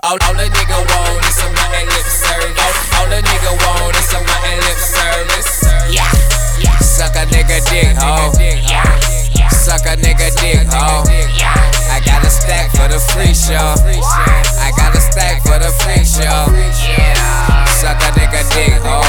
All the nigga want is some mutton lip service. All the nigga want is some mutton lip service. Yeah, suck a nigga dick, ho. Suck a nigga dick, ho. I got a stack for the free show. I got a stack for the free show. Suck a nigga dick, ho.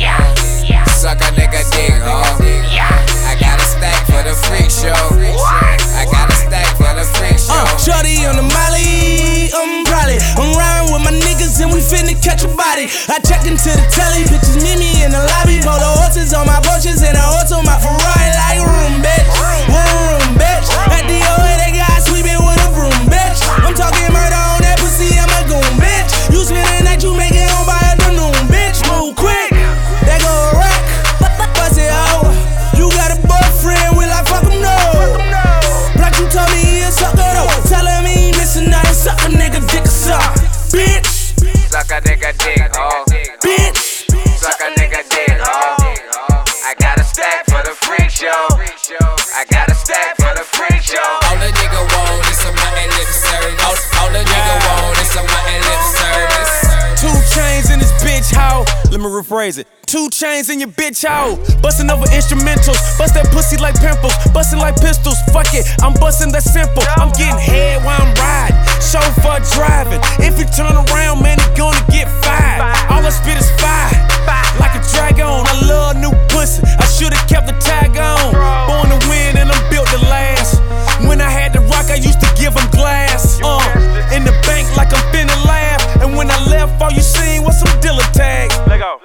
Suck a nigga dick, ho. I got a stack for the free show. I got a stack for the free show. Shorty on the Molly, I'm riding with my niggas and we finna catch a body. I checked into the telly, bitches meet me in the lobby. Polo horses on my Porsches and a horse on my Ferrari like room, bitch. Room, bitch. At the OA they got sweeping with a broom, bitch. I'm talking murder on that pussy, I'm a goon, bitch. You spend the night, you make it home by afternoon, bitch. Move quick, that go a rack, bust it out. You got a boyfriend, will I fuck him? No. Like you told me he a sucker though. Tellin' me he missing nothing, suck a nigga dick suck, bitch. Suck a nigga dick, ho. Bitch. Suck a nigga dick, ho. I got a stack for the free show. I got a stack for the free show. All the nigga want is some mutton lip service. All the nigga want is some mutton lip service. 2 chains in this bitch hoe. Let me rephrase it. 2 chains in your bitch hoe. Bustin' over instrumentals. Bust that pussy like pimples. Bustin' like pistols. Fuck it, I'm bustin' that simple. I'm getting head while I'm riding. Chauffeur driving. If he turn around, man, he gonna get fired. All I spit is fire. Like a dragon. I love new pussy. I should've kept the tag on. Born to win and I'm built to last. When I had to rock, I used to give him glass. In the bank like I'm finna laugh. And when I left, all you seen was some dealer tags. Let go.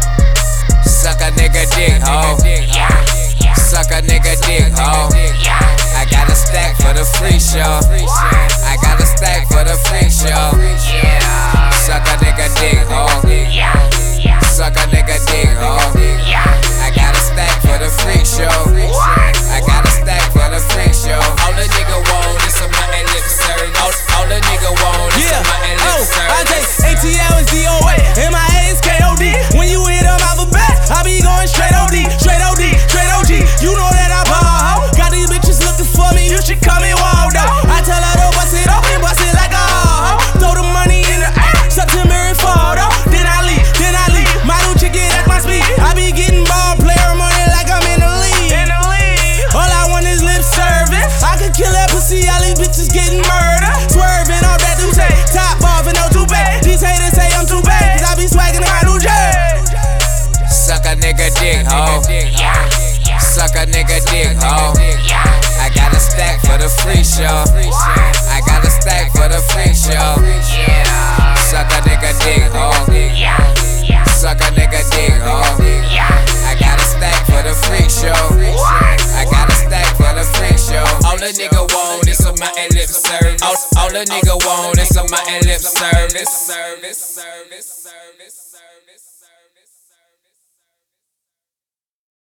Suck a nigga dick, ho. Suck a nigga dick, ho. I got a stack for the free show. I got a stack for the free show. Suck a nigga dick, ho. Suck a nigga dick, ho. I got a stack for the free show. I got a stack for the free show. All the nigga want is some mutton lip service. All the nigga want is some mutton lip service. I take ATL is DOA, MIA is KOD. When you hit them alphabet, I be going straight OD, straight OD, straight OG. You know that I ball. Got these bitches looking for me, you should call me Waldo. I tell her to bust it open, bust it like a hoe. Throw the money in the air, September and fall though. Then I leave. Model chicken at my speed. I be getting ball player money like I'm in the league. All I want is lip service. I could kill that pussy, all these bitches getting murdered. Swerving off that Duce, top off and no toupee. These haters say I'm too bad, cause I be swagging in my new jet. Suck a nigga dick, ho. Suck a nigga dick, ho. I got a stack for the free show. I got a stack for the free show. Suck a nigga dick, ho. Suck a nigga dick, ho. I got a stack for the free show. I got a stack for the free show. All the nigga want is some mutton lip service. All the nigga want is some mutton lip service.